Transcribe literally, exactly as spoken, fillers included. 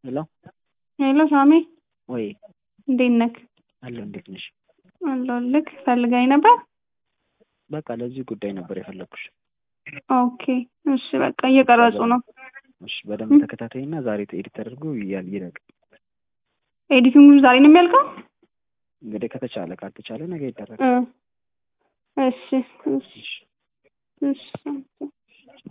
ሄሎ ሄሎ ሳሚ ወይ እንዴት ነህ? አለሁ። እንዴት ነሽ? አለሁልህ። ፈልጋኝ ነበር? በቃ ለዚህ ጉዳይ ነበር የፈለኩሽ። ኦኬ እሺ፣ በቃ እየቀረጹ ነው። እሺ በደንብ ተከታተይና ዛሬ ኤዲት ተደርጎ ይያል። ኤዲቲንጉ ዛሬ ነው የሚያልቀው? እንግዲህ ከተቻለ ካልተቻለ ነገ ይደረጋል። እሺ እሺ እሺ